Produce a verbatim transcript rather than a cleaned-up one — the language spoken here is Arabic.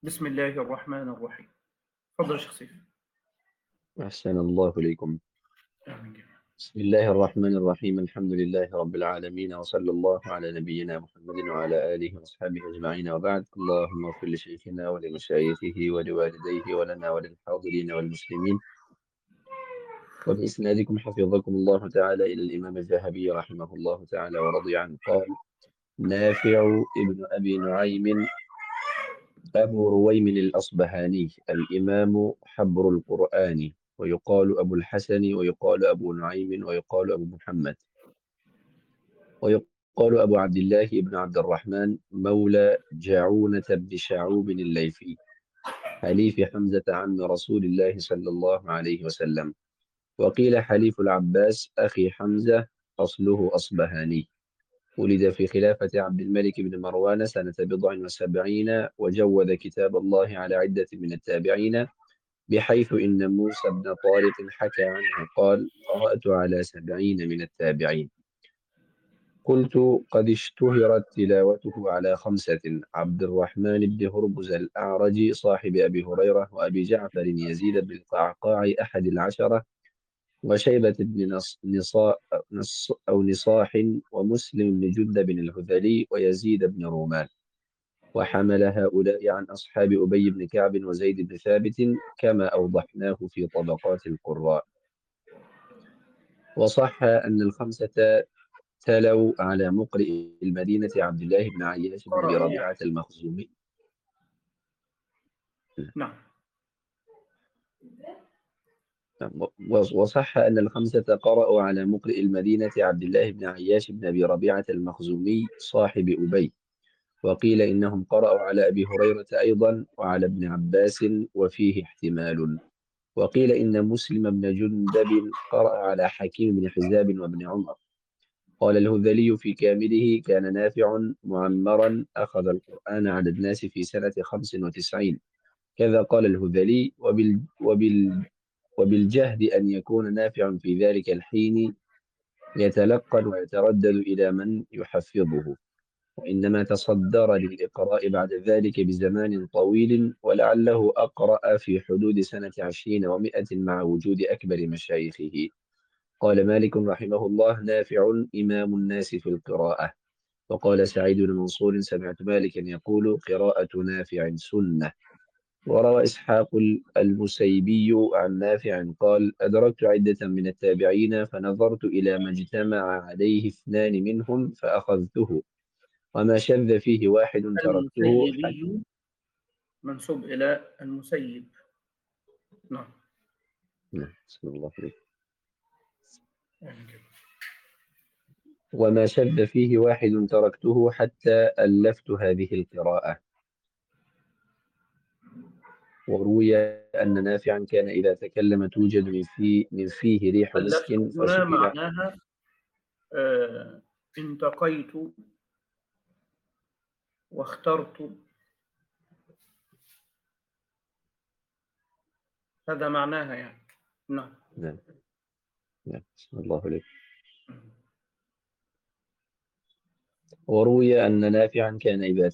بسم الله الرحمن الرحيم. تفضل يا شيخ سيف. أحسن الله إليكم. آمين جميعا. بسم الله الرحمن الرحيم. الحمد لله رب العالمين، وصلى الله على نبينا محمد وعلى آله وأصحابه أجمعين، وبعد. اللهم اغفر لشيخنا ولمشايخه ولوالديه ولنا وللحاضرين والمسلمين. وبإسنادكم حفظكم الله تعالى إلى الإمام الذهبي رحمه الله تعالى ورضي عنه قال: نافع ابن أبي نعيم أبو رويمل الأصبهاني الإمام حبر القرآن، ويقال أبو الحسن، ويقال أبو نعيم، ويقال أبو محمد، ويقال أبو عبد الله بن عبد الرحمن مولى جاعونة بن شعوب الليثي، حليف حمزة عم رسول الله صلى الله عليه وسلم. وقيل حليف العباس أخي حمزة، أصله أصبهاني. ولد في خلافة عبد الملك بن مروان سنة بضع وسبعين، وجود كتاب الله على عدة من التابعين، بحيث إن موسى بن طارق حكى عنه قال: قرأت على سبعين من التابعين. قلت: قد اشتهرت تلاوته على خمسة: عبد الرحمن بن هرمز الأعرج صاحب أبي هريرة، وأبي جعفر يزيد بن القعقاع أحد العشرة، وشيبة بن نص نصا نص أو نصاح، ومسلم بن جندب الهذلي، ويزيد بن رومان. وحمل هؤلاء عن أصحاب أبي بن كعب وزيد بن ثابت، كما أوضحناه في طبقات القراء. وصح أن الخمسة تلوا على مقرئ المدينة عبد الله بن عياش بن أبي قرأوا يعني. ربيعة المخزومي. نعم. وصح أن الخمسة قرأوا على مقرئ المدينة عبد الله بن عياش بن أبي ربيعة المخزومي صاحب أبي. وقيل إنهم قرأوا على أبي هريرة أيضا وعلى ابن عباس، وفيه احتمال. وقيل إن مسلم بن جندب قرأ على حكيم بن حزاب وابن عمر. قال الهذلي في كامله: كان نافع معمرا، أخذ القرآن على الناس في سنة خمس وتسعين. كذا قال الهذلي. وبال وبال وبالجهد أن يكون نافع في ذلك الحين يتلقن ويتردد إلى من يحفظه، وإنما تصدر للإقراء بعد ذلك بزمان طويل، ولعله أقرأ في حدود سنة عشرين ومائة مع وجود أكبر مشايخه. قال مالك رحمه الله: نافع إمام الناس في القراءة. وقال سعيد بن منصور: سمعت مالكا يقول: قراءة نافع سنة. وروى إسحاق المسيبي عن نافع قال: أدركت عدة من التابعين، فنظرت إلى ما اجتمع عليه اثنان منهم فأخذته، وما شذ فيه واحد تركته حتى. المسيبي منسوب إلى المسيب. نعم. نعم، بسم الله عليك. آمين جميعا. وما شذ فيه واحد تركته حتى ألفت هذه القراءة. وروي أن نافعا كان إذا تكلم توجد من فيه, من فيه ريح مسك، ألفت هنا فسئل. معناها آه انتقيت واخترت، هذا معناها يعني. نعم. نعم. نعم، بسم الله عليك. وروي أن نافعا كان إذا